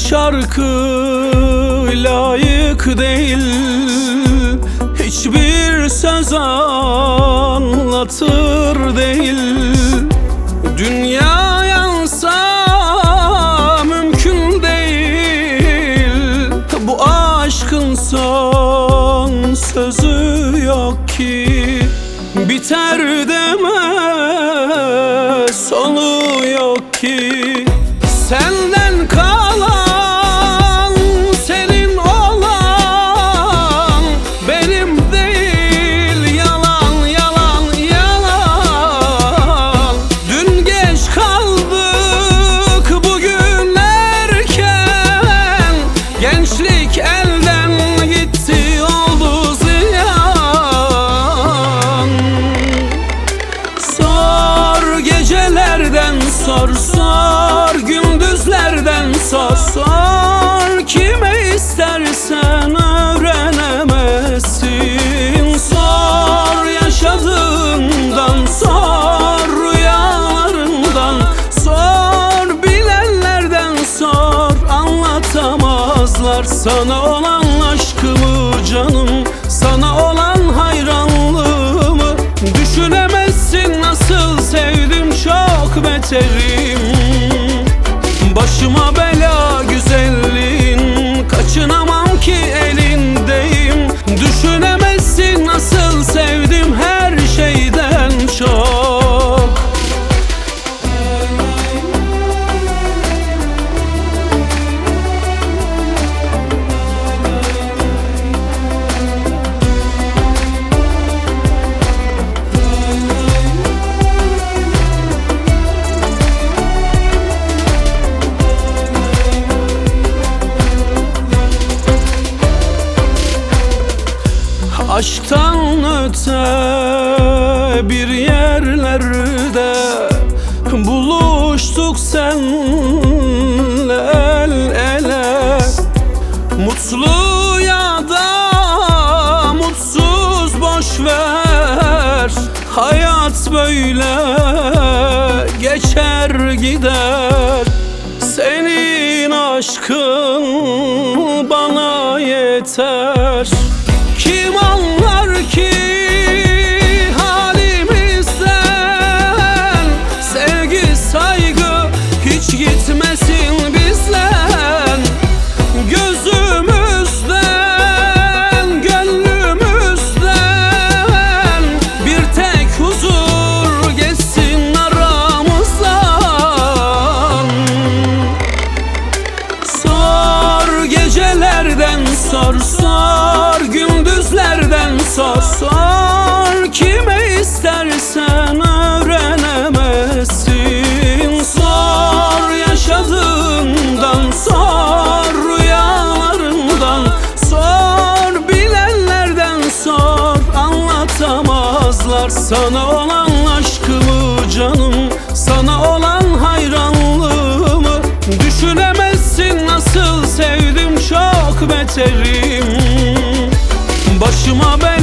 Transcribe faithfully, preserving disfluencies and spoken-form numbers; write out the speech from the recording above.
şarkı layık değil, hiçbir söz anlatır değil. Dünya yansa mümkün değil, bu aşkın son sözü yok ki. Biter deme sonu yok ki. Senden kalan senin olan benim değil, yalan yalan yalan. Dün geç kaldık bugün erken, gençlik elden gitti oldu ziyan. Sor gecelerden sor sor, gündüzlerden sor sor, kime istersen öğrenemezsin. Sor yaşadığından sor, rüyalarından sor, bilenlerden sor, anlatamazlar sana olan aşkımı canım, sana olan hayranlığımı. Düşünemezsin nasıl sevdim, çok beterim. Başıma bela güzelliğin, kaçınamam ki elindeyim. Düşünemezsin nasıl sevdim her şeyden çok. Aşktan öte bir yerlerde buluştuk senle el ele. Mutlu ya da mutsuz boş ver, hayat böyle geçer gider. Senin aşkın bana yeter. Kim anlar ki halimizden, sevgi saygı hiç gitmesin bizden. Gözümüzden gönlümüzden bir tek huzur geçsin aramızdan. Sor gecelerden sor sor, gündüzlerden sor sor, kime istersen öğrenemezsin. Sor yaşadığından sor, rüyalarından sor, bilenlerden sor, anlatamazlar sana olan aşkımı canım, sana olan hayranlığımı. Düşünemezsin nasıl sevdim, çok beterim. Başıma ben